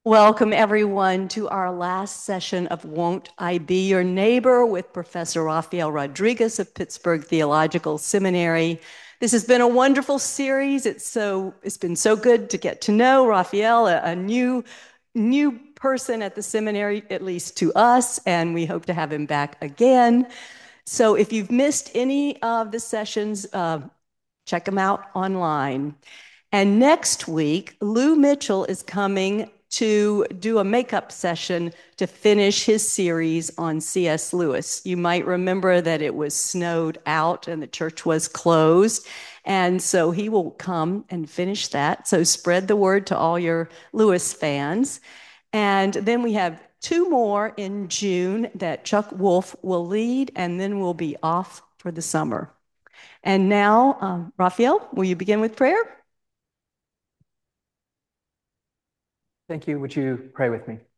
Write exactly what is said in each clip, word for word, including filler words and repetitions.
Welcome, everyone, to our last session of Won't I Be Your Neighbor with Professor Rafael Rodriguez of Pittsburgh Theological Seminary. This has been a wonderful series. It's so it's been so good to get to know Rafael, a, a new new person at the seminary, at least to us, and we hope to have him back again. So if you've missed any of the sessions, uh, check them out online. And next week, Lou Mitchell is coming to do a makeup session to finish his series on C S Lewis. You might remember that it was snowed out and the church was closed. And so he will come and finish that. So spread the word to all your Lewis fans. And then we have two more in June that Chuck Wolf will lead, and then we'll be off for the summer. And now, um, Rafael, will you begin with prayer? Thank you. Would you pray with me?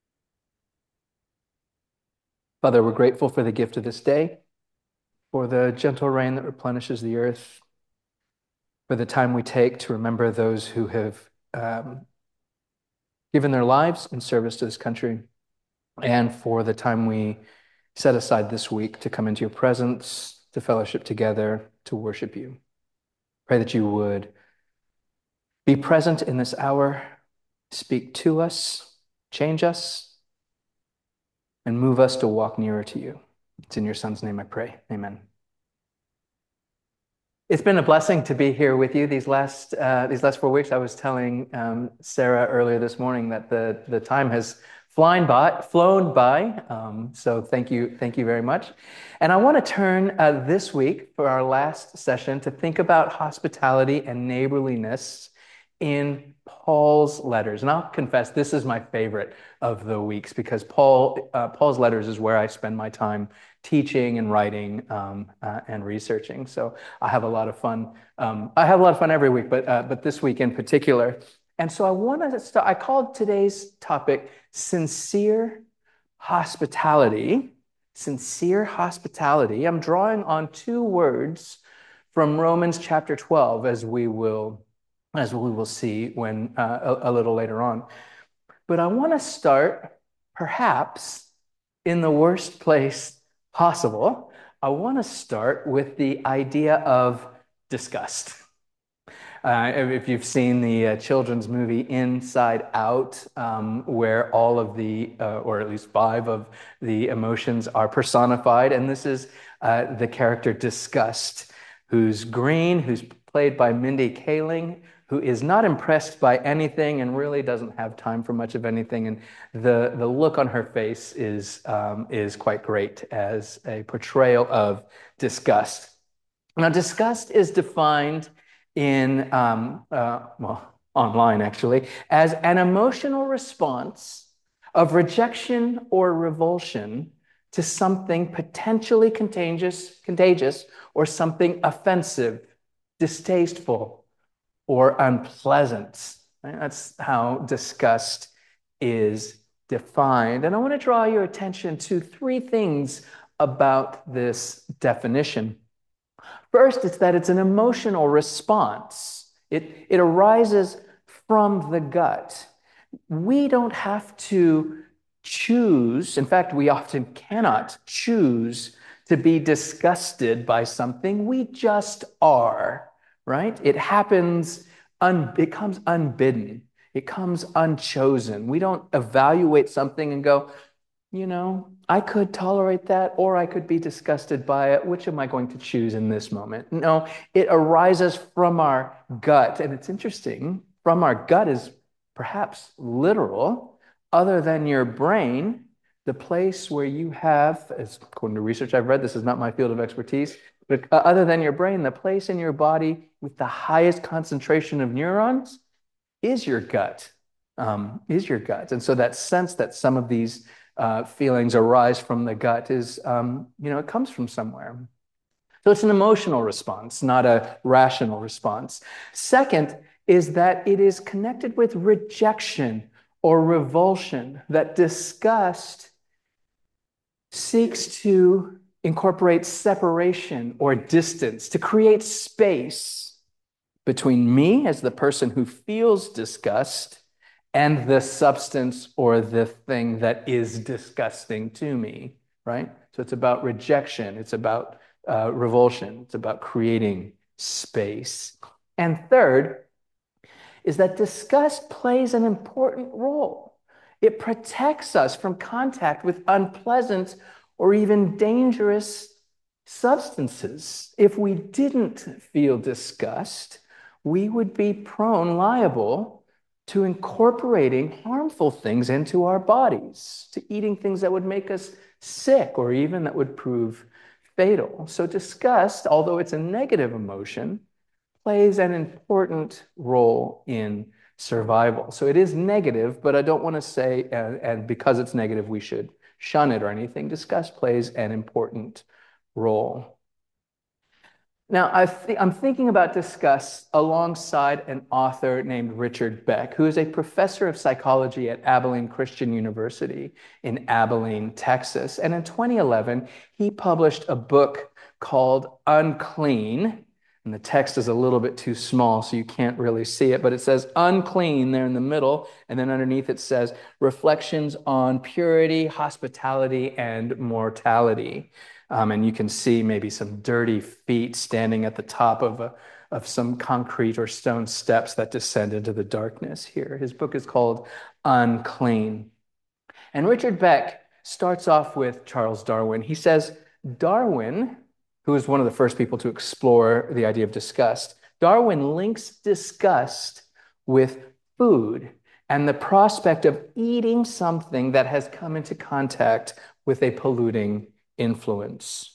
Father, we're grateful for the gift of this day, for the gentle rain that replenishes the earth, for the time we take to remember those who have um, given their lives in service to this country, and for the time we set aside this week to come into your presence, to fellowship together, to worship you. Pray that you would be present in this hour, speak to us, change us, and move us to walk nearer to you. It's in your Son's name I pray. Amen. It's been a blessing to be here with you these last uh, these last four weeks. I was telling um, Sarah earlier this morning that the the time has flown by, flown by. Um, so thank you, thank you very much. And I want to turn uh, this week for our last session to think about hospitality and neighborliness in Paul's letters. And I'll confess, this is my favorite of the weeks because Paul uh, Paul's letters is where I spend my time teaching and writing um, uh, and researching. So I have a lot of fun. Um, I have a lot of fun every week, but uh, but this week in particular. And so I want to start. I called today's topic "Sincere Hospitality." Sincere hospitality. I'm drawing on two words from Romans chapter twelve, as we will. as we will see when uh, a, a little later on. But I want to start, perhaps, in the worst place possible. I want to start with the idea of disgust. Uh, if you've seen the uh, children's movie Inside Out, um, where all of the, uh, or at least five of the emotions are personified, and this is uh, the character Disgust, who's green, who's played by Mindy Kaling, who is not impressed by anything and really doesn't have time for much of anything. And the, the look on her face is, um, is quite great as a portrayal of disgust. Now, disgust is defined in, um, uh, well, online actually, as an emotional response of rejection or revulsion to something potentially contagious, contagious or something offensive, distasteful, or unpleasant. Right? That's how disgust is defined. And I want to draw your attention to three things about this definition. First, it's that it's an emotional response. It, it arises from the gut. We don't have to choose, in fact, we often cannot choose to be disgusted by something. We just are. Right? It happens, un, it comes unbidden. It comes unchosen. We don't evaluate something and go, you know, I could tolerate that or I could be disgusted by it. Which am I going to choose in this moment? No, it arises from our gut. And it's interesting, from our gut is perhaps literal, other than your brain, the place where you have, as according to research I've read, this is not my field of expertise, but other than your brain, the place in your body with the highest concentration of neurons is your gut, um, is your gut. And so that sense that some of these uh, feelings arise from the gut is, um, you know, it comes from somewhere. So it's an emotional response, not a rational response. Second is that it is connected with rejection or revulsion, that disgust seeks to incorporate separation or distance, to create space between me as the person who feels disgust and the substance or the thing that is disgusting to me, right? So it's about rejection, it's about uh, revulsion, it's about creating space. And third is that disgust plays an important role. It protects us from contact with unpleasant or even dangerous substances. If we didn't feel disgust, we would be prone, liable to incorporating harmful things into our bodies, to eating things that would make us sick or even that would prove fatal. So disgust, although it's a negative emotion, plays an important role in survival. So it is negative, but I don't want to say, and, and because it's negative, we should shun it or anything. Disgust plays an important role. Now, I th I'm thinking about disgust alongside an author named Richard Beck, who is a professor of psychology at Abilene Christian University in Abilene, Texas. And in twenty eleven, he published a book called Unclean. And the text is a little bit too small, so you can't really see it, but it says unclean there in the middle. And then underneath it says reflections on purity, hospitality, and mortality. Um, and you can see maybe some dirty feet standing at the top of, a, of some concrete or stone steps that descend into the darkness here. His book is called Unclean. And Richard Beck starts off with Charles Darwin. He says, Darwin, who was one of the first people to explore the idea of disgust, Darwin links disgust with food and the prospect of eating something that has come into contact with a polluting influence.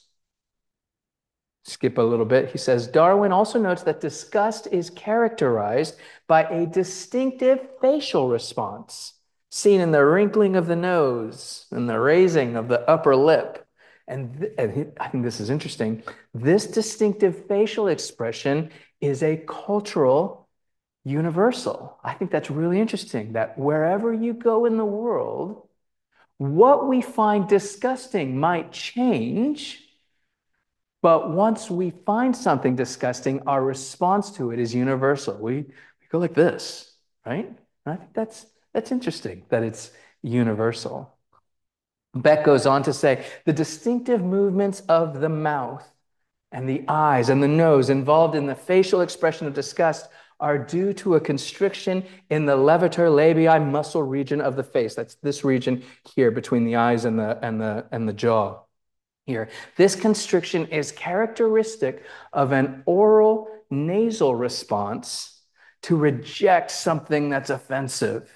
Skip a little bit. He says, Darwin also notes that disgust is characterized by a distinctive facial response seen in the wrinkling of the nose and the raising of the upper lip. And, th and he, I think this is interesting. This distinctive facial expression is a cultural universal. I think that's really interesting, that wherever you go in the world, what we find disgusting might change, but once we find something disgusting, our response to it is universal. We, we go like this, right? And I think that's, that's interesting, that it's universal. Beck goes on to say, the distinctive movements of the mouth and the eyes and the nose involved in the facial expression of disgust are due to a constriction in the levator labii muscle region of the face. That's this region here between the eyes and the, and the, and the jaw here. This constriction is characteristic of an oral nasal response to reject something that's offensive,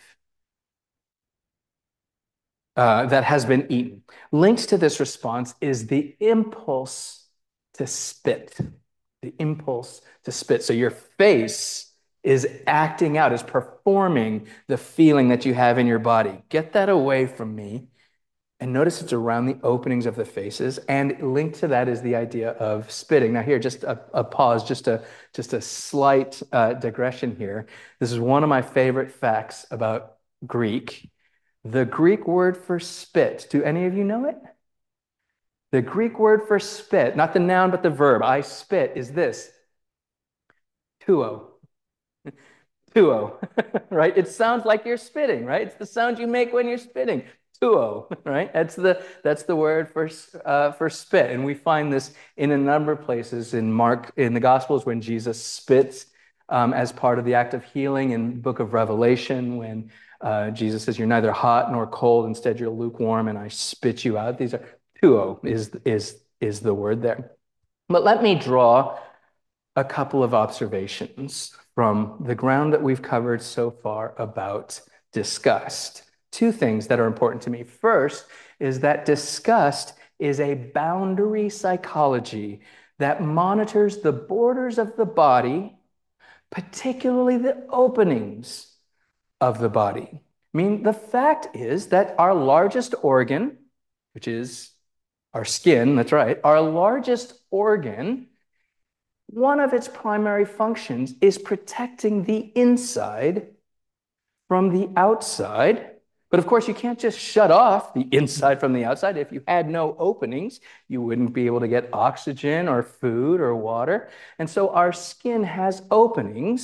uh, that has been eaten. Linked to this response is the impulse to spit. The impulse to spit. So your face is acting out, is performing the feeling that you have in your body. Get that away from me. And notice it's around the openings of the faces. And linked to that is the idea of spitting. Now here, just a, a pause, just a, just a slight uh, digression here. This is one of my favorite facts about Greek. The Greek word for spit, do any of you know it? The Greek word for spit, not the noun, but the verb, I spit, is this, tuo. Tuo, right? It sounds like you're spitting, right? It's the sound you make when you're spitting. Tuo, right? That's the, that's the word for, uh, for spit. And we find this in a number of places in Mark, in the Gospels, when Jesus spits um, as part of the act of healing. In the book of Revelation, when uh, Jesus says, you're neither hot nor cold, instead you're lukewarm, and I spit you out. These are, tuo is, is, is the word there. But let me draw a couple of observations from the ground that we've covered so far about disgust. Two things that are important to me. First is that disgust is a boundary psychology that monitors the borders of the body, particularly the openings of the body. I mean, the fact is that our largest organ, which is our skin, that's right, our largest organ, one of its primary functions is protecting the inside from the outside. But of course, you can't just shut off the inside from the outside. If you had no openings, you wouldn't be able to get oxygen or food or water. And so our skin has openings,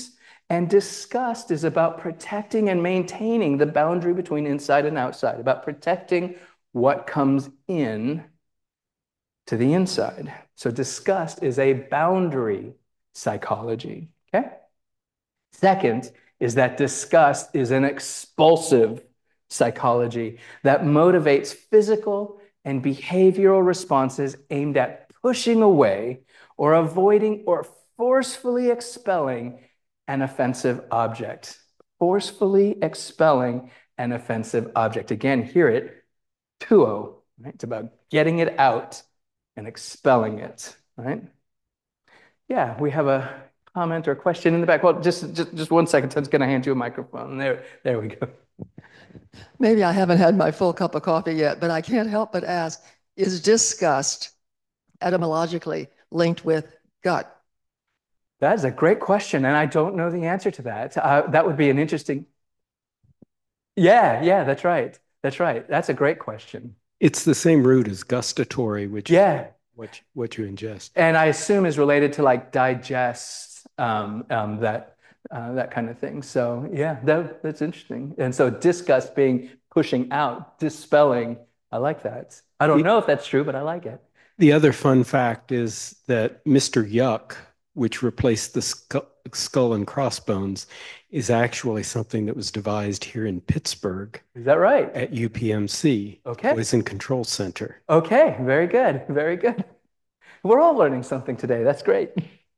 And disgust is about protecting and maintaining the boundary between inside and outside, about protecting what comes in to the inside. So disgust is a boundary psychology, okay? Second is that disgust is an expulsive psychology that motivates physical and behavioral responses aimed at pushing away or avoiding or forcefully expelling an offensive object. Forcefully expelling an offensive object. Again, hear it, tuo, right? It's about getting it out and expelling it, right? Yeah, we have a comment or question in the back. Well, just just, just one second. I'm going to hand you a microphone. There, there we go. Maybe I haven't had my full cup of coffee yet, but I can't help but ask, is disgust etymologically linked with gut? That is a great question, and I don't know the answer to that. Uh, that would be an interesting... Yeah, yeah, that's right. That's right. That's a great question. It's the same root as gustatory, which yeah. is what, what you ingest. And I assume is related to like digest, um, um, that uh, that kind of thing. So yeah, that, that's interesting. And so disgust being pushing out, dispelling, I like that. I don't know if that's true, but I like it. The other fun fact is that Mister Yuck, which replaced the skull, skull and crossbones, is actually something that was devised here in Pittsburgh. Is that right? At U P M C, okay. Poison Control Center. Okay, very good, very good. We're all learning something today. That's great.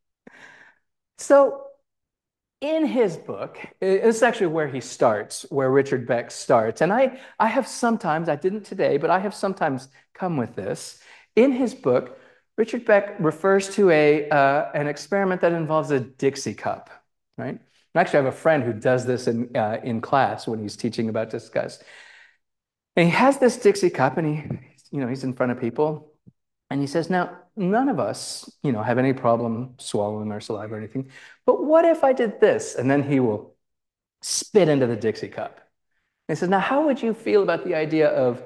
So in his book, this is actually where he starts, where Richard Beck starts. And I, I have sometimes, I didn't today, but I have sometimes come with this. In his book, Richard Beck refers to a, uh, an experiment that involves a Dixie cup, right? And actually, I have a friend who does this in, uh, in class when he's teaching about disgust. And he has this Dixie cup, and he, you know, he's in front of people, and he says, now, none of us, you know, have any problem swallowing our saliva or anything, but what if I did this? And then he will spit into the Dixie cup. And he says, now, how would you feel about the idea of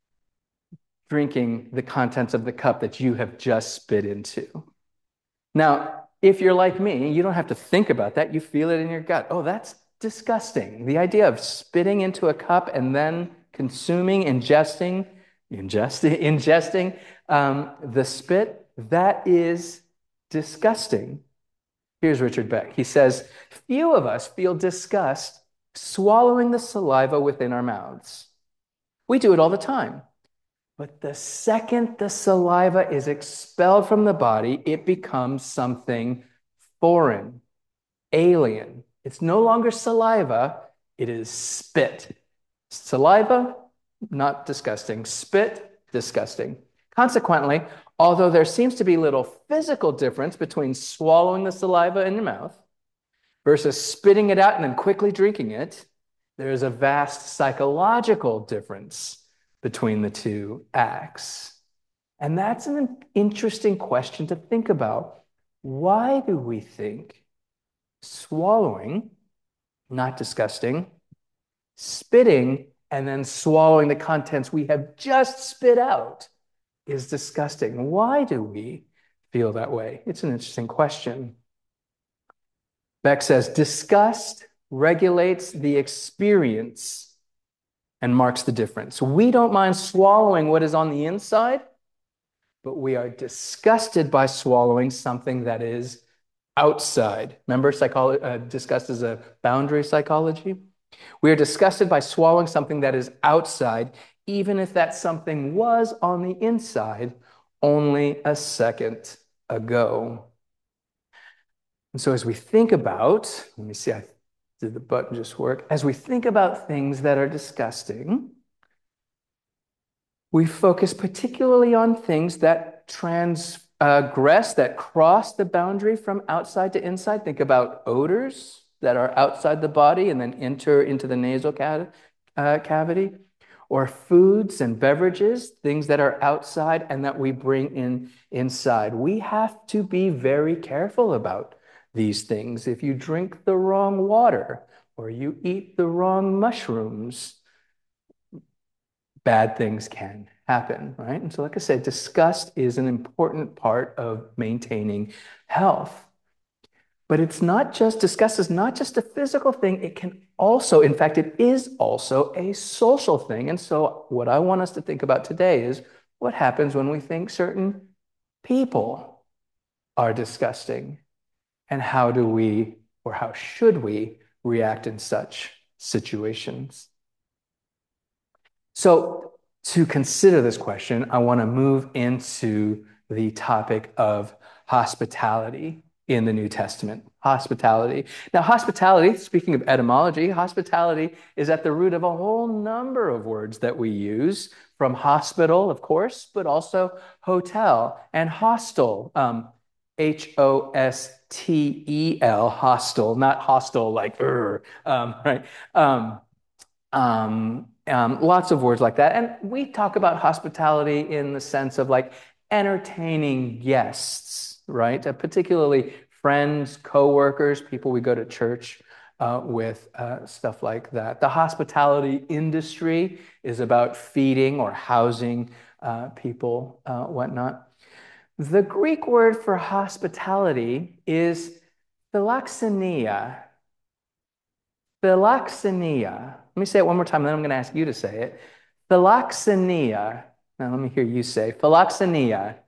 drinking the contents of the cup that you have just spit into? Now, if you're like me, you don't have to think about that. You feel it in your gut. Oh, that's disgusting. The idea of spitting into a cup and then consuming, ingesting, ingesting, ingesting um, the spit, that is disgusting. Here's Richard Beck. He says, few of us feel disgust swallowing the saliva within our mouths. We do it all the time. But the second the saliva is expelled from the body, it becomes something foreign, alien. It's no longer saliva, it is spit. Saliva, not disgusting. Spit, disgusting. Consequently, although there seems to be little physical difference between swallowing the saliva in your mouth versus spitting it out and then quickly drinking it, there is a vast psychological difference between the two acts. And that's an interesting question to think about. Why do we think swallowing, not disgusting, spitting, and then swallowing the contents we have just spit out is disgusting? Why do we feel that way? It's an interesting question. Beck says, disgust regulates the experience and marks the difference. We don't mind swallowing what is on the inside, but we are disgusted by swallowing something that is outside. Remember, psycholo- uh, disgust is a boundary psychology? We are disgusted by swallowing something that is outside, even if that something was on the inside only a second ago. And so as we think about, let me see, I did the button just work? As we think about things that are disgusting, we focus particularly on things that transgress, that cross the boundary from outside to inside. Think about odors that are outside the body and then enter into the nasal ca- uh, cavity, or foods and beverages, things that are outside and that we bring in inside. We have to be very careful about these things. If you drink the wrong water or you eat the wrong mushrooms, bad things can happen, right? And so, like I said, disgust is an important part of maintaining health. But it's not just, disgust is not just a physical thing. It can also, in fact, it is also a social thing. And so what I want us to think about today is what happens when we think certain people are disgusting, and how do we, or how should we, react in such situations? So to consider this question, I want to move into the topic of hospitality in the New Testament. Hospitality. Now, hospitality, speaking of etymology, hospitality is at the root of a whole number of words that we use, from hospital, of course, but also hotel and hostel. Um, H O S T E L, hostel, not hostile like, um, right? Um, um, um, lots of words like that. And we talk about hospitality in the sense of like entertaining guests, right? Uh, particularly friends, coworkers, people we go to church uh, with, uh, stuff like that. The hospitality industry is about feeding or housing uh, people, uh, whatnot. The Greek word for hospitality is philoxenia. Philoxenia. Let me say it one more time, and then I'm going to ask you to say it. Philoxenia. Now let me hear you say philoxenia.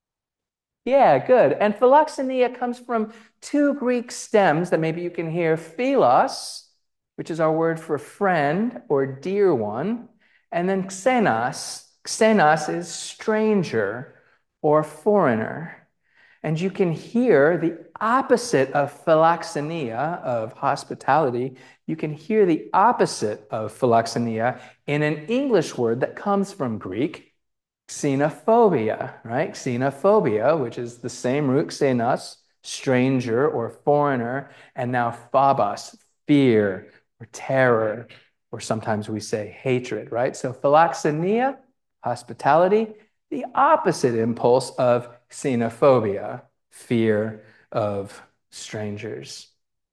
Yeah, good. And philoxenia comes from two Greek stems that maybe you can hear: philos, which is our word for friend or dear one, and then xenos. Xenos is stranger or foreigner. And you can hear the opposite of philoxenia, of hospitality. You can hear the opposite of philoxenia in an English word that comes from Greek, xenophobia, right? Xenophobia, which is the same root, xenos, stranger or foreigner, and now phobos, fear or terror, or sometimes we say hatred, right? So philoxenia, hospitality, the opposite impulse of xenophobia, fear of strangers.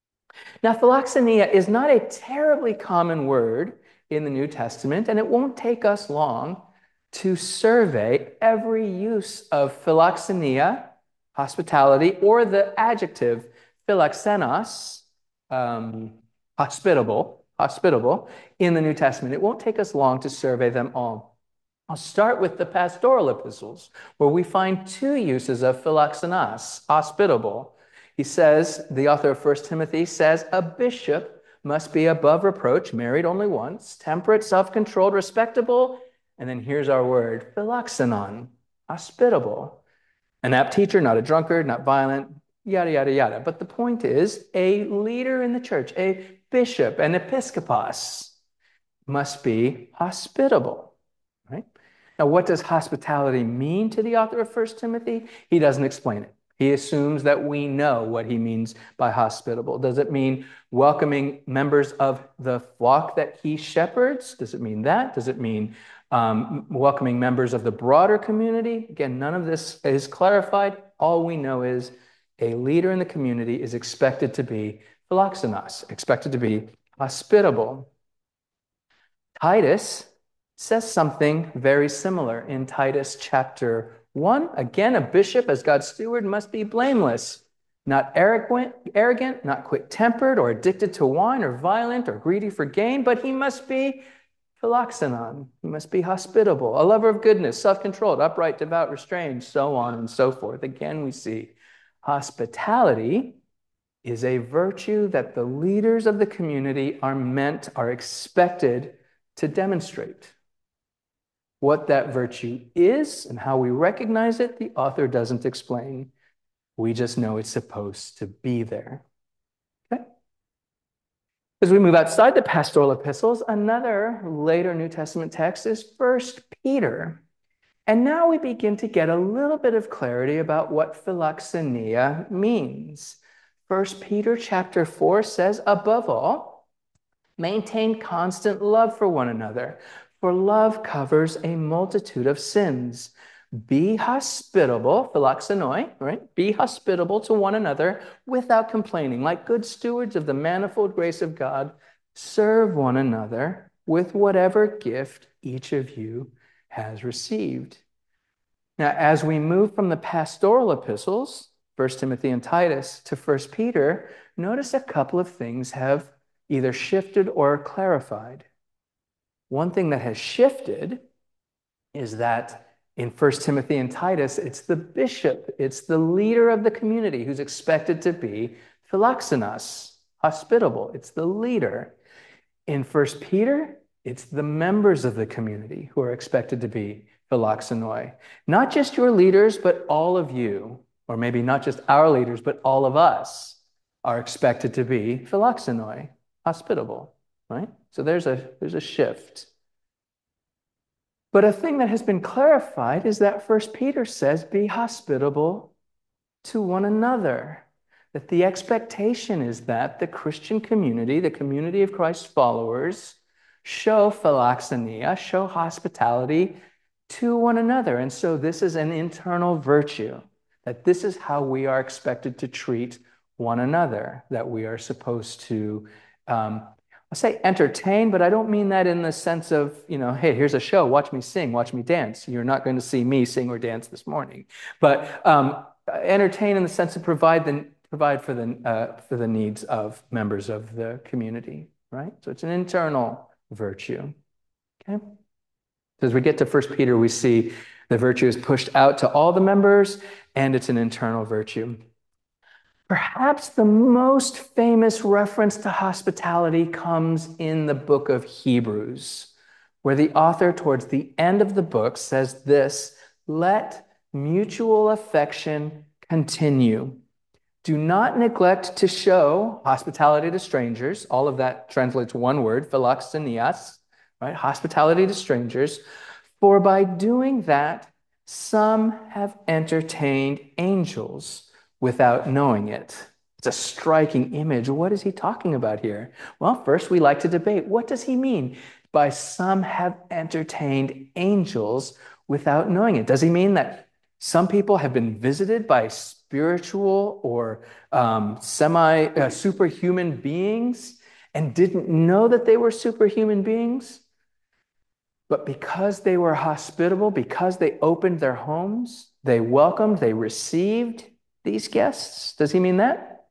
Now, philoxenia is not a terribly common word in the New Testament, and it won't take us long to survey every use of philoxenia, hospitality, or the adjective philoxenos, um, hospitable, hospitable, in the New Testament. It won't take us long to survey them all. I'll start with the pastoral epistles, where we find two uses of philoxenos, hospitable. He says, the author of First Timothy says, a bishop must be above reproach, married only once, temperate, self-controlled, respectable, and then here's our word, philoxenon, hospitable. An apt teacher, not a drunkard, not violent, yada, yada, yada. But the point is, a leader in the church, a bishop, an episkopos, must be hospitable, right? Now, what does hospitality mean to the author of First Timothy? He doesn't explain it. He assumes that we know what he means by hospitable. Does it mean welcoming members of the flock that he shepherds? Does it mean that? Does it mean um, welcoming members of the broader community? Again, none of this is clarified. All we know is a leader in the community is expected to be philoxenos, expected to be hospitable. Titus says something very similar in Titus chapter one. Again, a bishop as God's steward must be blameless, not arrogant, arrogant, not quick-tempered or addicted to wine or violent or greedy for gain, but he must be philoxenon. He must be hospitable, a lover of goodness, self-controlled, upright, devout, restrained, so on and so forth. Again, we see hospitality is a virtue that the leaders of the community are meant, are expected to demonstrate. What that virtue is and how we recognize it, the author doesn't explain. We just know it's supposed to be there. Okay? As we move outside the pastoral epistles, another later New Testament text is First Peter. And now we begin to get a little bit of clarity about what philoxenia means. First Peter chapter four says, above all, maintain constant love for one another, for love covers a multitude of sins. Be hospitable, philoxenoi, right? Be hospitable to one another without complaining. Like good stewards of the manifold grace of God, serve one another with whatever gift each of you has received. Now, as we move from the pastoral epistles, First Timothy and Titus to First Peter, notice a couple of things have either shifted or clarified. One thing that has shifted is that in First Timothy and Titus, it's the bishop, it's the leader of the community who's expected to be philoxenos, hospitable. It's the leader. In First Peter, it's the members of the community who are expected to be philoxenoi. Not just your leaders, but all of you, or maybe not just our leaders, but all of us are expected to be philoxenoi, hospitable, right? So there's a, there's a shift. But a thing that has been clarified is that First Peter says, be hospitable to one another. That the expectation is that the Christian community, the community of Christ's followers, show philoxenia, show hospitality to one another. And so this is an internal virtue, that this is how we are expected to treat one another, that we are supposed to um, I say entertain, but I don't mean that in the sense of, you know, hey, here's a show, watch me sing, watch me dance. You're not going to see me sing or dance this morning. But um, entertain in the sense of provide the provide for the uh, for the needs of members of the community, right? So it's an internal virtue. Okay. So as we get to First Peter, we see the virtue is pushed out to all the members, and it's an internal virtue. Perhaps the most famous reference to hospitality comes in the book of Hebrews, where the author towards the end of the book says this, let mutual affection continue. Do not neglect to show hospitality to strangers. All of that translates one word, philoxenias, right? Hospitality to strangers. For by doing that, some have entertained angels without knowing it. It's a striking image. What is he talking about here? Well, first we like to debate. What does he mean by some have entertained angels without knowing it? Does he mean that some people have been visited by spiritual or um, semi uh, superhuman beings and didn't know that they were superhuman beings? But because they were hospitable, because they opened their homes, they welcomed, they received these guests? Does he mean that?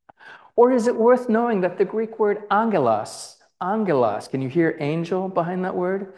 Or is it worth knowing that the Greek word angelos, angelos, can you hear angel behind that word?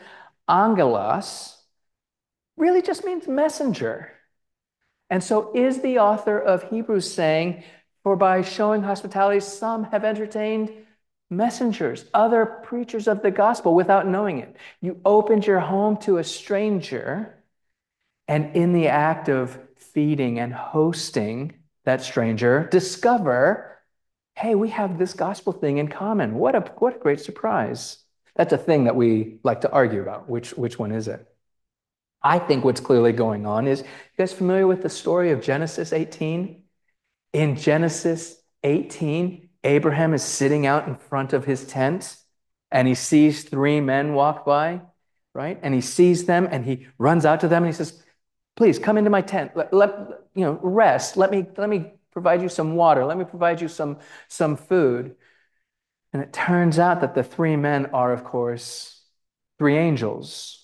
Angelos really just means messenger. And so is the author of Hebrews saying, for by showing hospitality, some have entertained messengers, other preachers of the gospel without knowing it. You opened your home to a stranger, and in the act of feeding and hosting that stranger, discover, hey, we have this gospel thing in common. What a, what a great surprise. That's a thing that we like to argue about. Which, which one is it? I think what's clearly going on is, you guys familiar with the story of Genesis eighteen? In Genesis eighteen, Abraham is sitting out in front of his tent and he sees three men walk by, right? And he sees them and he runs out to them and he says, please come into my tent. Let, let you know, rest. Let me let me provide you some water. Let me provide you some some food. And it turns out that the three men are, of course, three angels,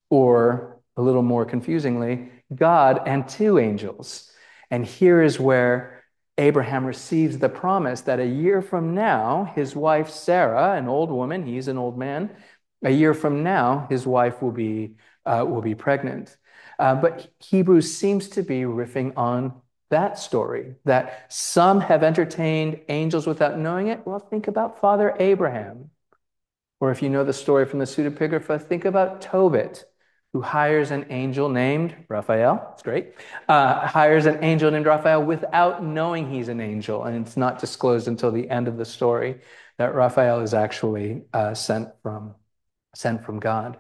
or a little more confusingly, God and two angels. And here is where Abraham receives the promise that a year from now, his wife Sarah, an old woman, he's an old man, a year from now, his wife will be uh, will be pregnant. Uh, but Hebrews seems to be riffing on that story, that some have entertained angels without knowing it. Well, think about Father Abraham. Or if you know the story from the pseudepigrapha, think about Tobit, who hires an angel named Raphael. It's great. Uh, hires an angel named Raphael without knowing he's an angel. And it's not disclosed until the end of the story that Raphael is actually uh, sent from, sent from God.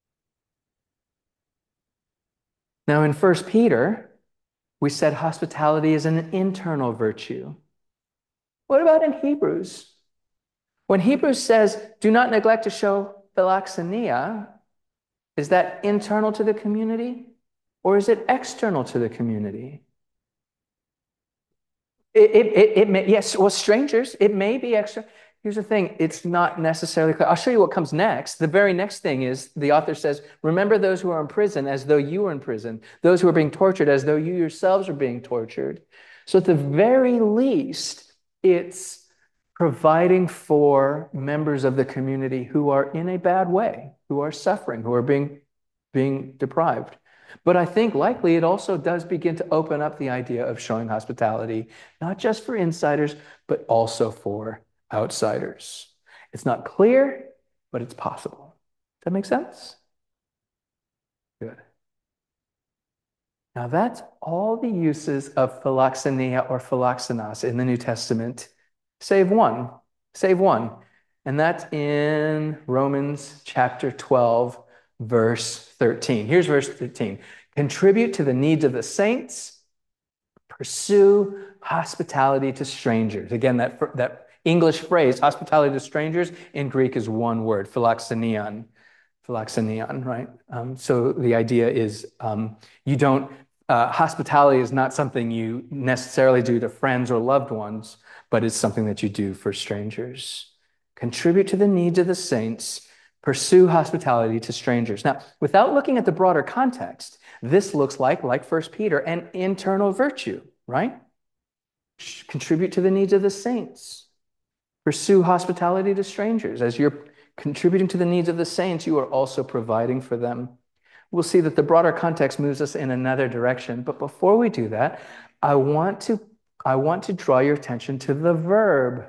Now, in First Peter, we said hospitality is an internal virtue. What about in Hebrews? When Hebrews says, do not neglect to show philoxenia, is that internal to the community or is it external to the community? It, it, it, it may, yes, well, strangers, it may be extra. Here's the thing, it's not necessarily clear. I'll show you what comes next. The very next thing is the author says, remember those who are in prison as though you were in prison, those who are being tortured as though you yourselves are being tortured. So at the very least, it's providing for members of the community who are in a bad way, who are suffering, who are being, being deprived. But I think likely it also does begin to open up the idea of showing hospitality, not just for insiders, but also for outsiders. It's not clear, but it's possible. Does that make sense? Good. Now that's all the uses of philoxenia or philoxenos in the New Testament, save one, save one. And that's in Romans chapter twelve, verse thirteen. Here's verse thirteen. Contribute to the needs of the saints, pursue hospitality to strangers. Again, that, that English phrase, hospitality to strangers, in Greek is one word, philoxenion. Philoxenion, right? Um, so the idea is um, you don't, uh, hospitality is not something you necessarily do to friends or loved ones, but it's something that you do for strangers. Contribute to the needs of the saints, pursue hospitality to strangers. Now, without looking at the broader context, this looks like, like First Peter, an internal virtue, right? Contribute to the needs of the saints. Pursue hospitality to strangers. As you're contributing to the needs of the saints, you are also providing for them. We'll see that the broader context moves us in another direction. But before we do that, I want to, I want to draw your attention to the verb,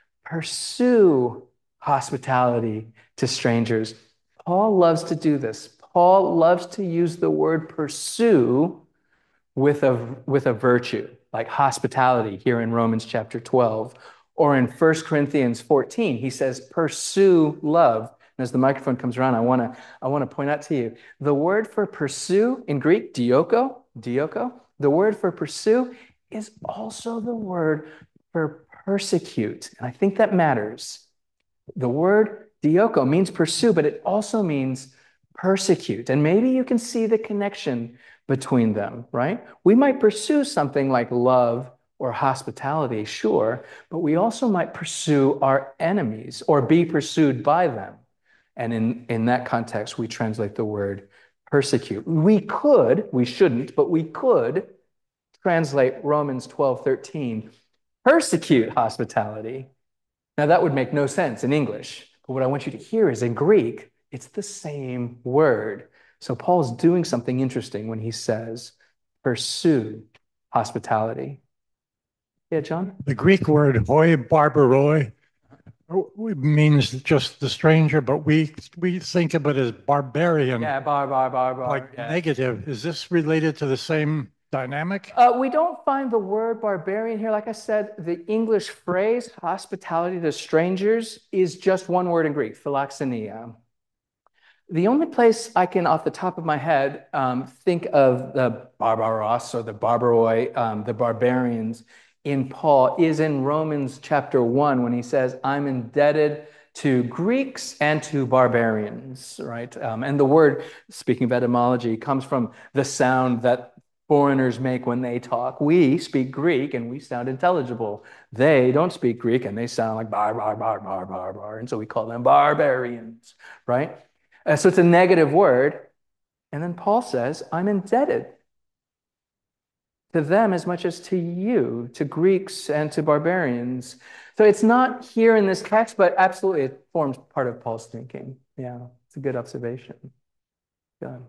pursue hospitality to strangers. Paul loves to do this. Paul loves to use the word pursue with a, with a virtue, like hospitality here in Romans chapter twelve. Or in First Corinthians fourteen, he says, pursue love. And as the microphone comes around, I want to I want to point out to you, the word for pursue in Greek, dioko, dioko, the word for pursue is also the word for persecute. And I think that matters. The word dioko means pursue, but it also means persecute. And maybe you can see the connection between them, right? We might pursue something like love or hospitality, sure, but we also might pursue our enemies or be pursued by them. And in, in that context, we translate the word persecute. We could, we shouldn't, but we could translate Romans twelve thirteen, persecute hospitality. Now that would make no sense in English, but what I want you to hear is in Greek, it's the same word. So Paul's doing something interesting when he says, pursue hospitality. Yeah, John? The Greek word hoi barbaroi means just the stranger, but we we think of it as barbarian. Yeah, bar, bar, bar, bar. Like yeah. negative. Is this related to the same dynamic? Uh, we don't find the word barbarian here. Like I said, the English phrase hospitality to strangers is just one word in Greek, philoxenia. The only place I can, off the top of my head, um, think of the barbaros or the barbaroi, um, the barbarians in Paul is in Romans chapter one when he says, I'm indebted to Greeks and to barbarians, right? Um, and the word, speaking of etymology, comes from the sound that foreigners make when they talk. We speak Greek and we sound intelligible. They don't speak Greek and they sound like bar, bar, bar, bar, bar, bar. And so we call them barbarians, right? Uh, so it's a negative word. And then Paul says, I'm indebted to them as much as to you, to Greeks and to barbarians. So it's not here in this text, but absolutely it forms part of Paul's thinking. Yeah, it's a good observation. Good.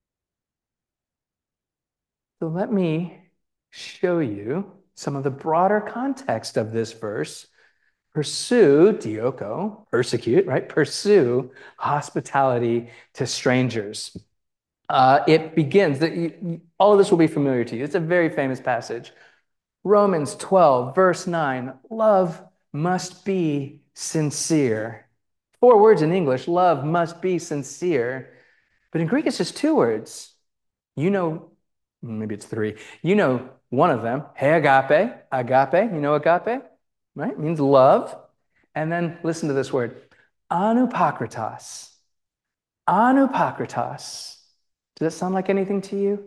So let me show you some of the broader context of this verse. Pursue, dioko, persecute, right? Pursue hospitality to strangers. Uh, it begins, that all of this will be familiar to you. It's a very famous passage. Romans twelve, verse nine, love must be sincere. Four words in English, love must be sincere. But in Greek, it's just two words. You know, maybe it's three. You know one of them, he agape, agape, you know agape, right? It means love. And then listen to this word, anupakritos. Anupakritos. Does that sound like anything to you?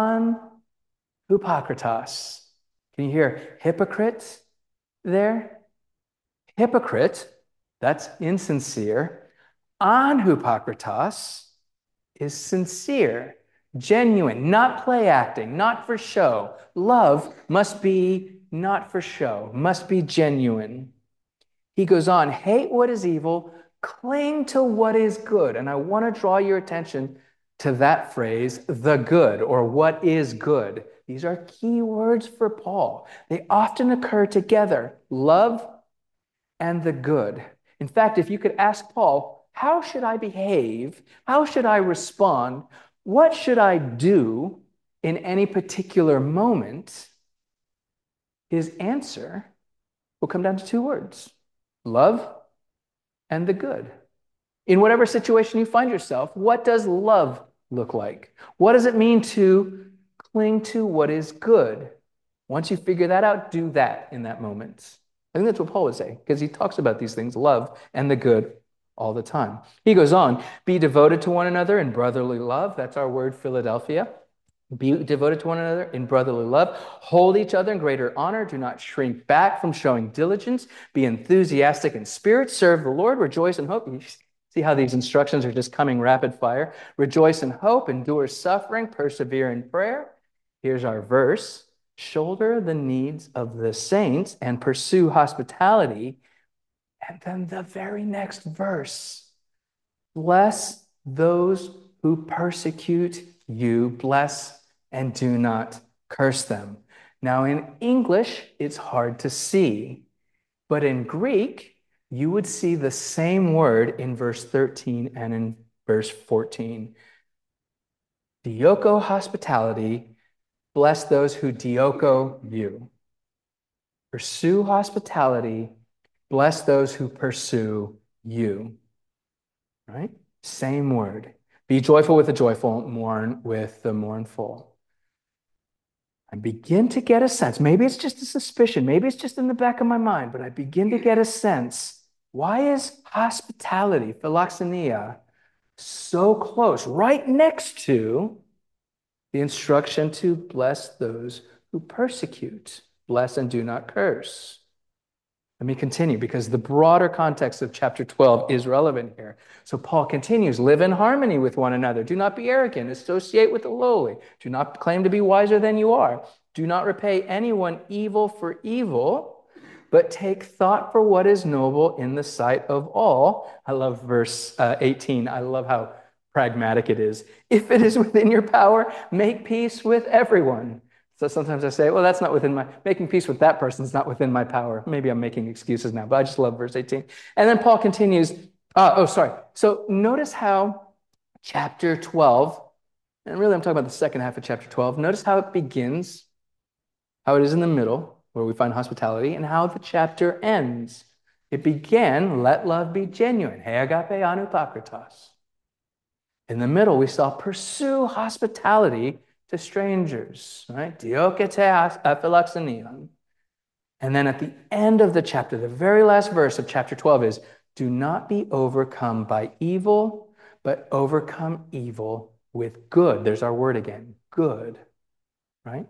Anupakritos. Can you hear hypocrite there? Hypocrite, that's insincere. Anupakritos is sincere. genuine, not play acting, not for show. Love must be not for show, must be genuine. He goes on, hate what is evil, cling to what is good. And I want to draw your attention to that phrase, the good, or what is good. These are key words for Paul. They often occur together, love and the good. In fact, if you could ask Paul, how should I behave? How should I respond? What should I do in any particular moment? His answer will come down to two words, love and the good. In whatever situation you find yourself, what does love look like? What does it mean to cling to what is good? Once you figure that out, do that in that moment. I think that's what Paul would say, because he talks about these things, love and the good, all the time. He goes on, be devoted to one another in brotherly love. That's our word, Philadelphia. Be devoted to one another in brotherly love. Hold each other in greater honor. Do not shrink back from showing diligence. Be enthusiastic in spirit. Serve the Lord. Rejoice in hope. You see how these instructions are just coming rapid fire. Rejoice in hope. Endure suffering. Persevere in prayer. Here's our verse. Shoulder the needs of the saints and pursue hospitality. And then the very next verse. Bless those who persecute you. Bless and do not curse them. Now, in English, it's hard to see, but in Greek, you would see the same word in verse thirteen and in verse fourteen. Dioko hospitality, bless those who dioko you. Pursue hospitality, bless those who pursue you. Right? Same word. Be joyful with the joyful, mourn with the mournful. I begin to get a sense, maybe it's just a suspicion, maybe it's just in the back of my mind, but I begin to get a sense, why is hospitality, philoxenia, so close, right next to the instruction to bless those who persecute, bless and do not curse? Let me continue, because the broader context of chapter twelve is relevant here. So Paul continues, live in harmony with one another. Do not be arrogant. Associate with the lowly. Do not claim to be wiser than you are. Do not repay anyone evil for evil, but take thought for what is noble in the sight of all. I love verse uh, eighteen. I love how pragmatic it is. If it is within your power, make peace with everyone. So sometimes I say, well, that's not within my, making peace with that person is not within my power. Maybe I'm making excuses now, but I just love verse eighteen. And then Paul continues, uh, oh, sorry. So notice how chapter twelve, and really I'm talking about the second half of chapter twelve, notice how it begins, how it is in the middle, where we find hospitality, and how the chapter ends. It began, let love be genuine, he agape anupakritos. In the middle, we saw pursue hospitality to strangers, right? Diokete philoxenion. And then at the end of the chapter, the very last verse of chapter twelve is, do not be overcome by evil, but overcome evil with good. There's our word again, good, right?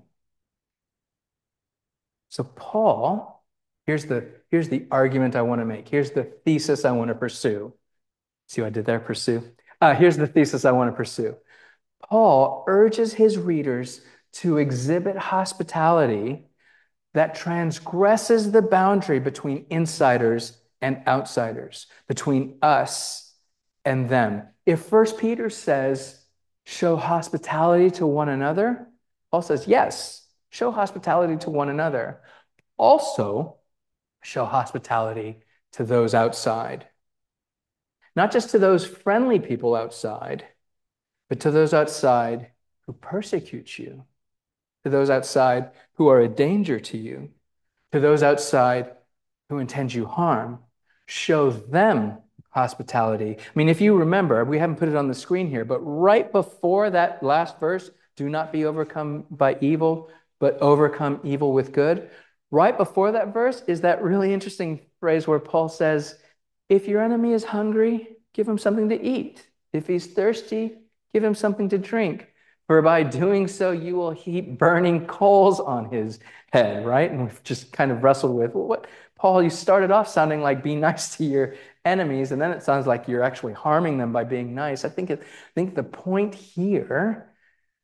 So Paul, here's the, here's the argument I want to make. Here's the thesis I want to pursue. See what I did there, pursue? Uh, here's the thesis I want to pursue. Paul urges his readers to exhibit hospitality that transgresses the boundary between insiders and outsiders, between us and them. If First Peter says, show hospitality to one another, Paul says, yes, show hospitality to one another. Also, show hospitality to those outside. Not just to those friendly people outside, but to those outside who persecute you, to those outside who are a danger to you, to those outside who intend you harm, show them hospitality. I mean, if you remember, we haven't put it on the screen here, but right before that last verse, do not be overcome by evil, but overcome evil with good. Right before that verse is that really interesting phrase where Paul says, if your enemy is hungry, give him something to eat. If he's thirsty, give him something to drink, for by doing so, you will heap burning coals on his head, right? And we've just kind of wrestled with, well, what, Paul, you started off sounding like be nice to your enemies, and then it sounds like you're actually harming them by being nice. I think, it, I think the point here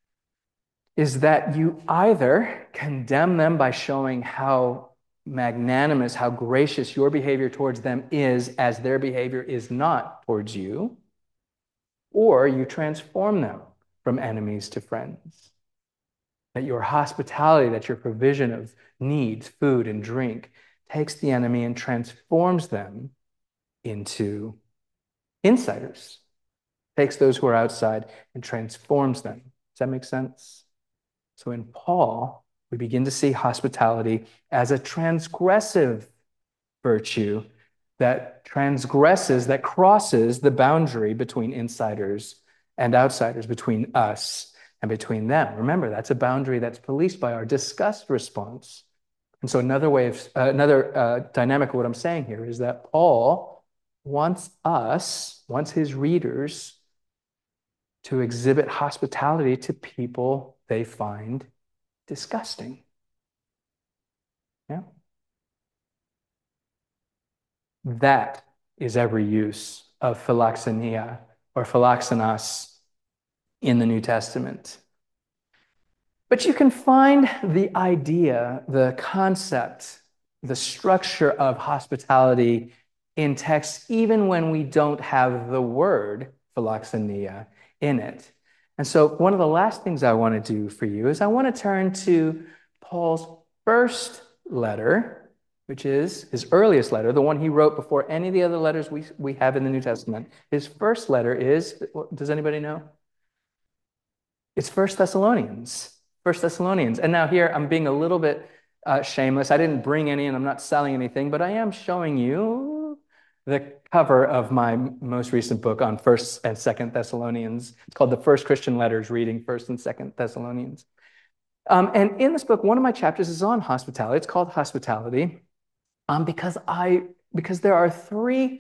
is that you either condemn them by showing how magnanimous, how gracious your behavior towards them is as their behavior is not towards you, or you transform them from enemies to friends. That your hospitality, that your provision of needs, food and drink, takes the enemy and transforms them into insiders. Takes those who are outside and transforms them. Does that make sense? So in Paul, we begin to see hospitality as a transgressive virtue that transgresses, that crosses the boundary between insiders and outsiders, between us and between them. Remember, that's a boundary that's policed by our disgust response. And so another way of, uh, another uh, dynamic of what I'm saying here is that Paul wants us, wants his readers to exhibit hospitality to people they find disgusting. Yeah? That is every use of philoxenia or philoxenos in the New Testament. But you can find the idea, the concept, the structure of hospitality in texts even when we don't have the word philoxenia in it. And so one of the last things I want to do for you is I want to turn to Paul's first letter, which is his earliest letter, the one he wrote before any of the other letters we, we have in the New Testament. His first letter is, does anybody know? It's First Thessalonians. First Thessalonians. And now here I'm being a little bit uh, shameless. I didn't bring any and I'm not selling anything, but I am showing you the cover of my most recent book on First and Second Thessalonians. It's called The First Christian Letters, Reading First and Second Thessalonians. Um, and in this book, one of my chapters is on hospitality. It's called Hospitality um, because I because there are three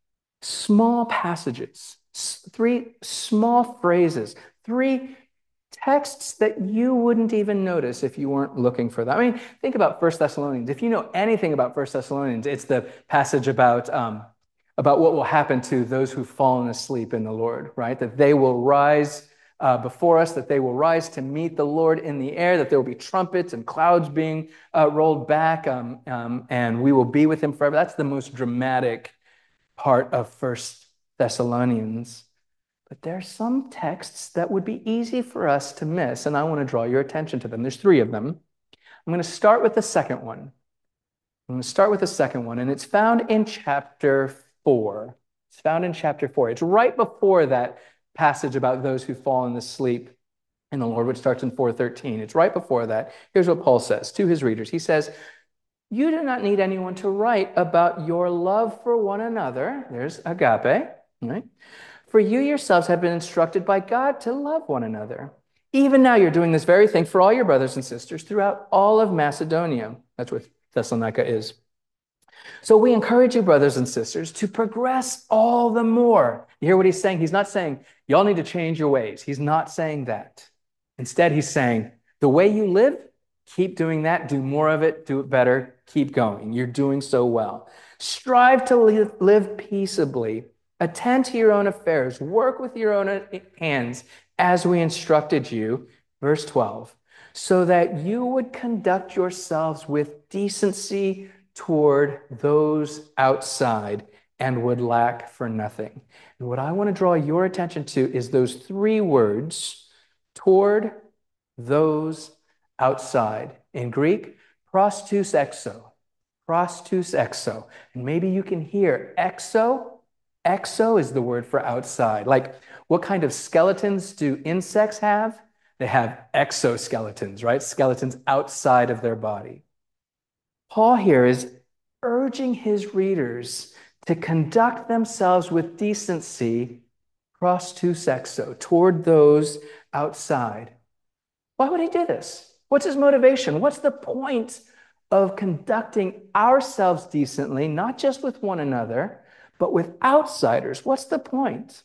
small passages, three small phrases, three texts that you wouldn't even notice if you weren't looking for that. I mean, think about First Thessalonians. If you know anything about First Thessalonians, it's the passage about um, about what will happen to those who've fallen asleep in the Lord, right? That they will rise uh, before us, that they will rise to meet the Lord in the air, that there will be trumpets and clouds being uh, rolled back, um, um, and we will be with him forever. That's the most dramatic part of First Thessalonians. But there are some texts that would be easy for us to miss, and I want to draw your attention to them. There's three of them. I'm going to start with the second one. I'm going to start with the second one, and it's found in chapter four. It's found in chapter four. It's right before that passage about those who've fallen asleep in the Lord, which starts in four thirteen. It's right before that. Here's what Paul says to his readers. He says, "You do not need anyone to write about your love for one another." There's agape, right? "For you yourselves have been instructed by God to love one another. Even now you're doing this very thing for all your brothers and sisters throughout all of Macedonia." That's what Thessalonica is. "So we encourage you, brothers and sisters, to progress all the more." You hear what he's saying? He's not saying, y'all need to change your ways. He's not saying that. Instead, he's saying, the way you live, keep doing that, do more of it, do it better, keep going. You're doing so well. "Strive to live, live peaceably. Attend to your own affairs. Work with your own hands as we instructed you." Verse twelve. "So that you would conduct yourselves with decency toward those outside and would lack for nothing." And what I want to draw your attention to is those three words, toward those outside. In Greek, pros tous exo. Pros tous exo. And maybe you can hear exo. Exo is the word for outside. Like, what kind of skeletons do insects have? They have exoskeletons, right? Skeletons outside of their body. Paul here is urging his readers to conduct themselves with decency, pros tous exo, toward those outside. Why would he do this? What's his motivation? What's the point of conducting ourselves decently, not just with one another, but with outsiders? What's the point?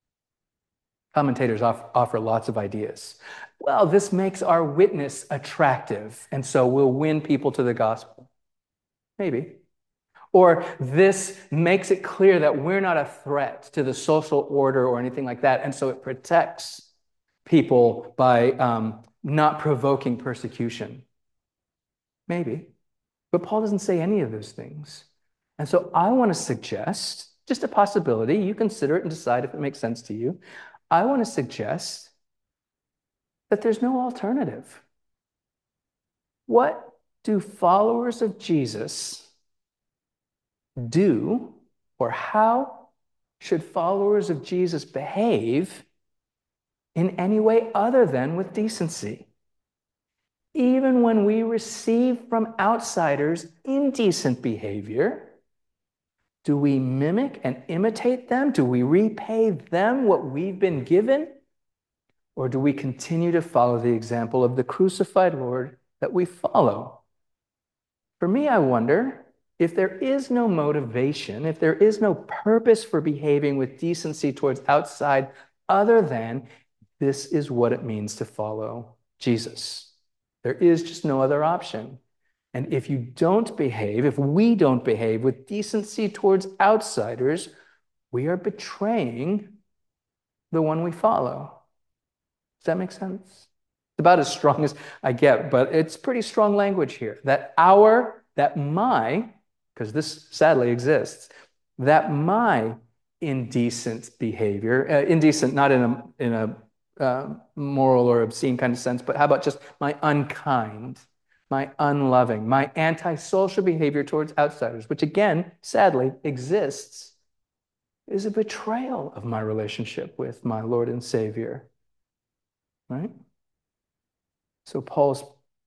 Commentators off, offer lots of ideas. Well, this makes our witness attractive, and so we'll win people to the gospel. Maybe. Or this makes it clear that we're not a threat to the social order or anything like that, and so it protects people by, um, not provoking persecution? Maybe. But Paul doesn't say any of those things. And so I want to suggest, just a possibility, you consider it and decide if it makes sense to you. I want to suggest that there's no alternative. What do followers of Jesus do, or how should followers of Jesus behave in any way other than with decency? Even when we receive from outsiders indecent behavior, do we mimic and imitate them? Do we repay them what we've been given? Or do we continue to follow the example of the crucified Lord that we follow? For me, I wonder if there is no motivation, if there is no purpose for behaving with decency towards outside other than this is what it means to follow Jesus. There is just no other option. And if you don't behave, if we don't behave with decency towards outsiders, we are betraying the one we follow. Does that make sense? It's about as strong as I get, but it's pretty strong language here. That our, that my, because this sadly exists, that my indecent behavior, uh, indecent not in a, in a uh, moral or obscene kind of sense, but how about just my unkind, my unloving, my antisocial behavior towards outsiders, which again, sadly, exists, is a betrayal of my relationship with my Lord and Savior. Right? So Paul's,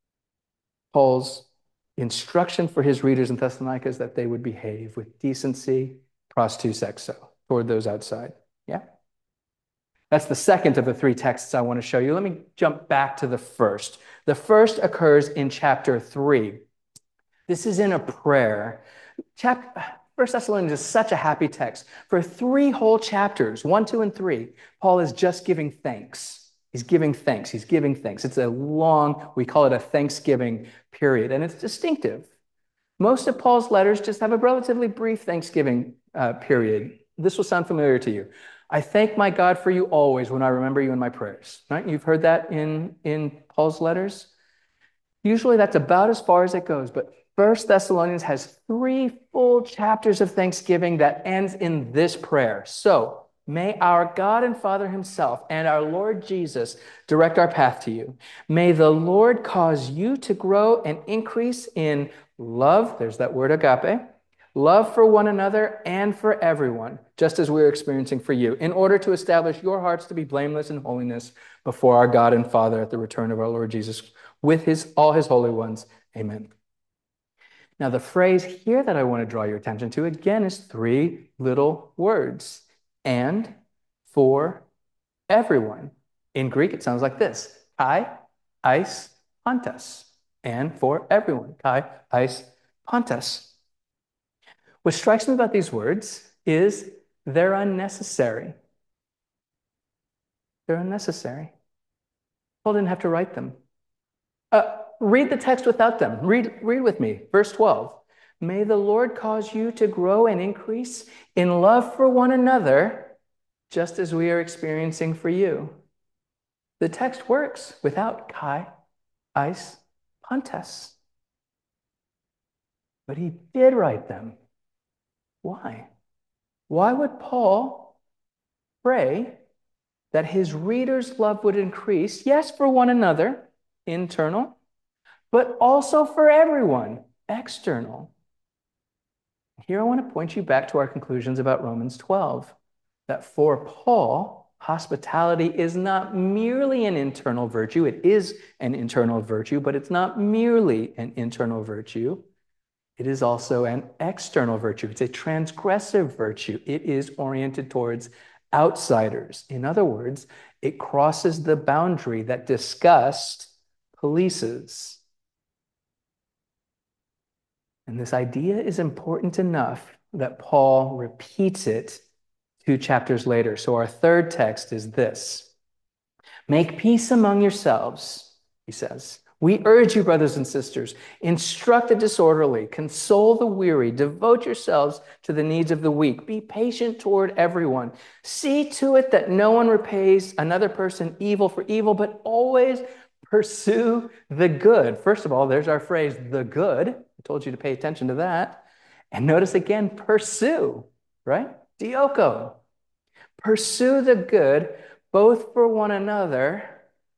Paul's instruction for his readers in Thessalonica is that they would behave with decency, pros tu sexo, toward those outside. Yeah? That's the second of the three texts I want to show you. Let me jump back to the first. The first occurs in chapter three. This is in a prayer. Chapter, First Thessalonians is such a happy text. For three whole chapters, one, two, and three, Paul is just giving thanks. He's giving thanks. He's giving thanks. It's a long, we call it a Thanksgiving period, and it's distinctive. Most of Paul's letters just have a relatively brief Thanksgiving uh, period. This will sound familiar to you. I thank my God for you always when I remember you in my prayers. Right? You've heard that in, in Paul's letters. Usually that's about as far as it goes, but First Thessalonians has three full chapters of Thanksgiving that ends in this prayer. So, may our God and Father himself and our Lord Jesus direct our path to you. May the Lord cause you to grow and increase in love, there's that word agape, love for one another and for everyone, just as we're experiencing for you, in order to establish your hearts to be blameless in holiness before our God and Father at the return of our Lord Jesus with his all his holy ones. Amen. Now, the phrase here that I want to draw your attention to, again, is three little words. And for everyone. In Greek, it sounds like this. Kai, eis, pantes. And for everyone. Kai, eis, pantes. What strikes me about these words is they're unnecessary. They're unnecessary. Paul didn't have to write them. Uh, read the text without them. Read, read with me. Verse twelve. May the Lord cause you to grow and increase in love for one another, just as we are experiencing for you. The text works without kai, eis, pantes. But he did write them. Why? Why would Paul pray that his readers' love would increase, yes, for one another, internal, but also for everyone, external? Here I want to point you back to our conclusions about Romans twelve, that for Paul, hospitality is not merely an internal virtue. It is an internal virtue, but it's not merely an internal virtue. It is also an external virtue. It's a transgressive virtue. It is oriented towards outsiders. In other words, it crosses the boundary that disgust polices. And this idea is important enough that Paul repeats it two chapters later. So our third text is this. Make peace among yourselves, he says. We urge you, brothers and sisters, instruct the disorderly, console the weary, devote yourselves to the needs of the weak, be patient toward everyone. See to it that no one repays another person evil for evil, but always Pursue the good. First of all, there's our phrase, the good. I told you to pay attention to that. And notice again, pursue, right? Dioko. Pursue the good, both for one another,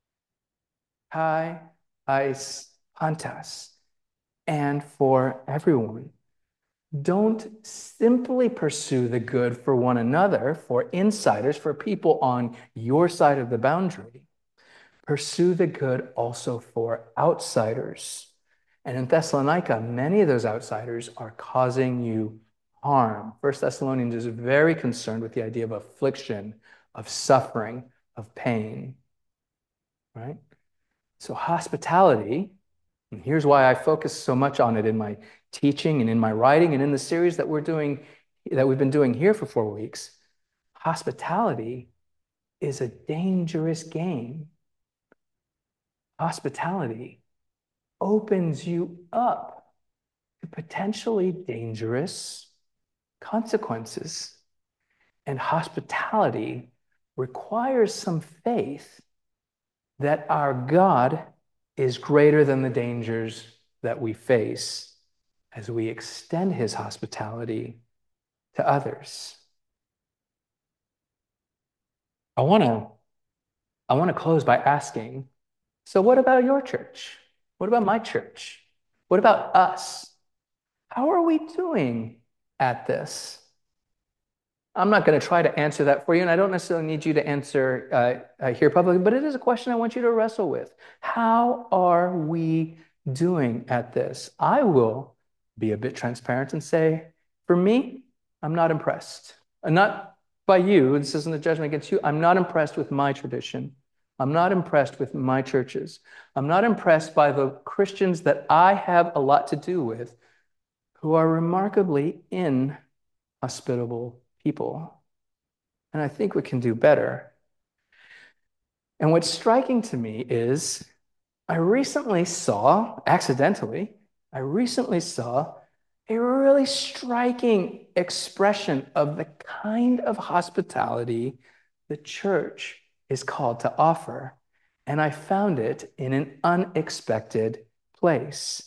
kai, eis, pantas, and for everyone. Don't simply pursue the good for one another, for insiders, for people on your side of the boundary. Pursue the good also for outsiders. And in Thessalonica, many of those outsiders are causing you harm. First Thessalonians is very concerned with the idea of affliction, of suffering, of pain, right? So hospitality, and here's why I focus so much on it in my teaching and in my writing and in the series that we're doing, that we've been doing here for four weeks. Hospitality is a dangerous game. Hospitality opens you up to potentially dangerous consequences. And hospitality requires some faith that our God is greater than the dangers that we face as we extend his hospitality to others. I want to I want to close by asking, so what about your church? What about my church? What about us? How are we doing at this? I'm not going to try to answer that for you, and I don't necessarily need you to answer uh, uh, here publicly, but it is a question I want you to wrestle with. How are we doing at this? I will be a bit transparent and say, for me, I'm not impressed. And not by you, this isn't a judgment against you. I'm not impressed with my tradition. I'm not impressed with my churches. I'm not impressed by the Christians that I have a lot to do with who are remarkably inhospitable people. And I think we can do better. And what's striking to me is I recently saw, accidentally, I recently saw a really striking expression of the kind of hospitality the church is called to offer. And I found it in an unexpected place.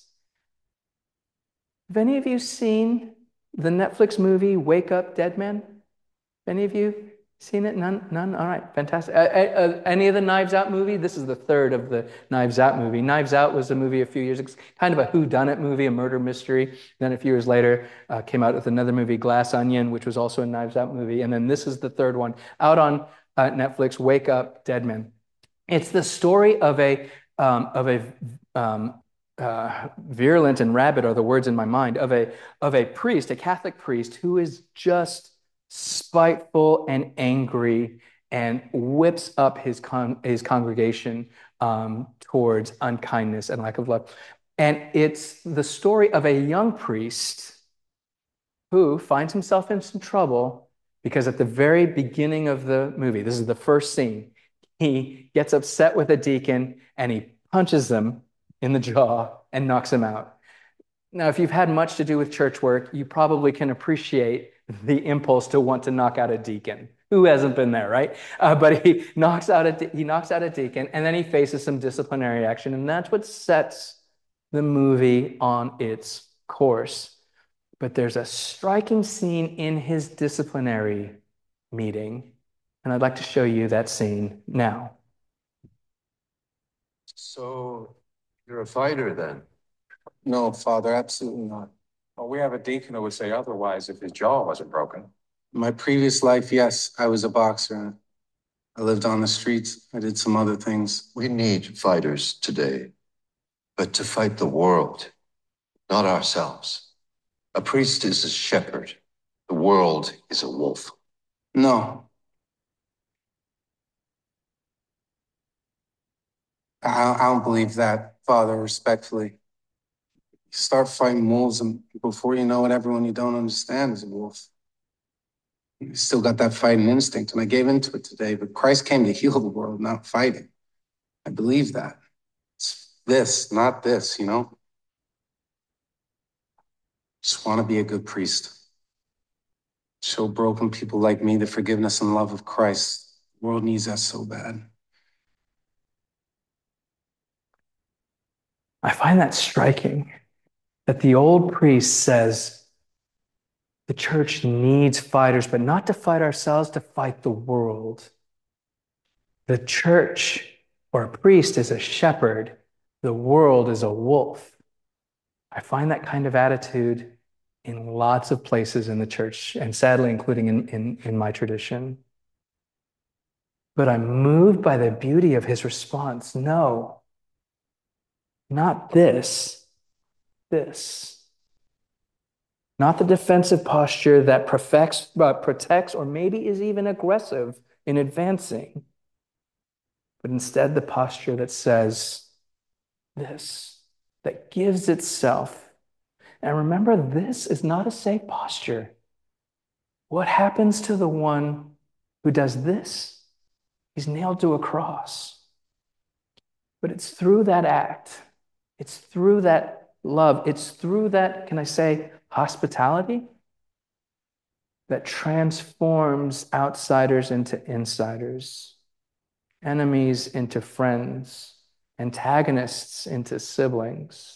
Have any of you seen the Netflix movie Wake Up Dead Men? Have any of you seen it? None? None? All right, fantastic. Uh, uh, any of the Knives Out movie? This is the third of the Knives Out movie. Knives Out was a movie a few years ago, kind of a whodunit movie, a murder mystery. Then a few years later, uh, came out with another movie, Glass Onion, which was also a Knives Out movie. And then this is the third one, out on uh, Netflix, Wake Up Dead Men. It's the story of a um, of a um, uh, virulent and rabid are the words in my mind of a of a priest, a Catholic priest, who is just spiteful and angry and whips up his con- his congregation um, towards unkindness and lack of love. And it's the story of a young priest who finds himself in some trouble because at the very beginning of the movie, this is the first scene, he gets upset with a deacon and he punches him in the jaw and knocks him out. Now, if you've had much to do with church work, you probably can appreciate the impulse to want to knock out a deacon. Who hasn't been there, right? Uh, but he knocks out a he knocks out a deacon, and then he faces some disciplinary action, and that's what sets the movie on its course. But there's a striking scene in his disciplinary meeting, and I'd like to show you that scene now. So you're a fighter then? No, Father, absolutely not. Well, we have a deacon who would say otherwise if his jaw wasn't broken. In my previous life, yes, I was a boxer. I lived on the streets. I did some other things. We need fighters today, but to fight the world, not ourselves. A priest is a shepherd. The world is a wolf. No. I, I don't believe that, Father, respectfully. You start fighting wolves, and before you know it, everyone you don't understand is a wolf. You still got that fighting instinct, and I gave into it today, but Christ came to heal the world, not fighting. I believe that. It's this, not this, you know? Just want to be a good priest. Show broken people like me the forgiveness and love of Christ. The world needs that so bad. I find that striking that the old priest says the church needs fighters, but not to fight ourselves, to fight the world. The church or a priest is a shepherd, the world is a wolf. I find that kind of attitude in lots of places in the church, and sadly, including in, in, in my tradition. But I'm moved by the beauty of his response. No, not this, this. Not the defensive posture that perfects, uh, protects or maybe is even aggressive in advancing, but instead the posture that says this, that gives itself. And remember, this is not a safe posture. What happens to the one who does this? He's nailed to a cross. But it's through that act, it's through that love, it's through that, can I say, hospitality that transforms outsiders into insiders, enemies into friends, antagonists into siblings.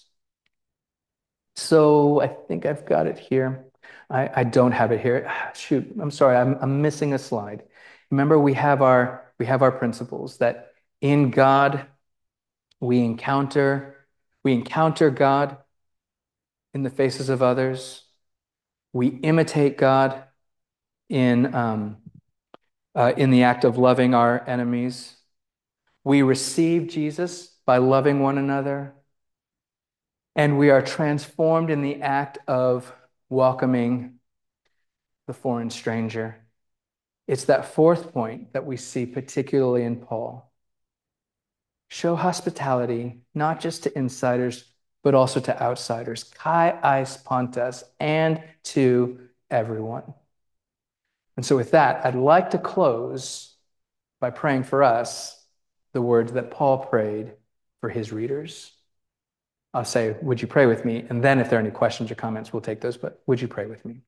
So I think I've got it here. I, I don't have it here. Shoot, I'm sorry, I'm, I'm missing a slide. Remember, we have our we have our principles that in God we encounter we encounter God in the faces of others. We imitate God in um, uh, in the act of loving our enemies. We receive Jesus by loving one another. And we are transformed in the act of welcoming the foreign stranger. It's that fourth point that we see particularly in Paul. Show hospitality, not just to insiders, but also to outsiders. Kai eis pontes, and to everyone. And so with that, I'd like to close by praying for us the words that Paul prayed for his readers. I'll say, would you pray with me? And then if there are any questions or comments, we'll take those, but would you pray with me?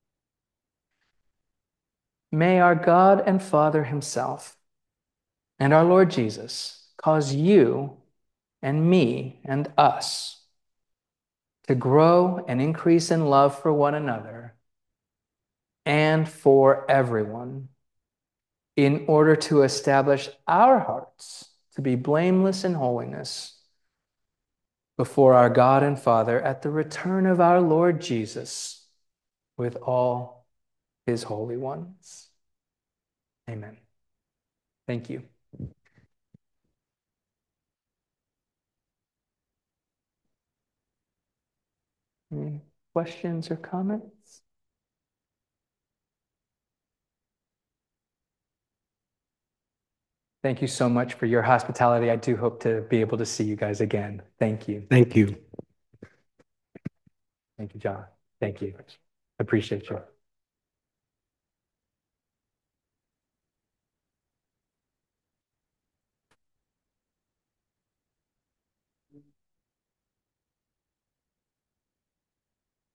May our God and Father himself and our Lord Jesus cause you and me and us to grow and increase in love for one another and for everyone in order to establish our hearts to be blameless in holiness before our God and Father at the return of our Lord Jesus with all his holy ones. Amen. Thank you. Any questions or comments? Thank you so much for your hospitality. I do hope to be able to see you guys again. Thank you. Thank you. Thank you, John. Thank you. Appreciate you.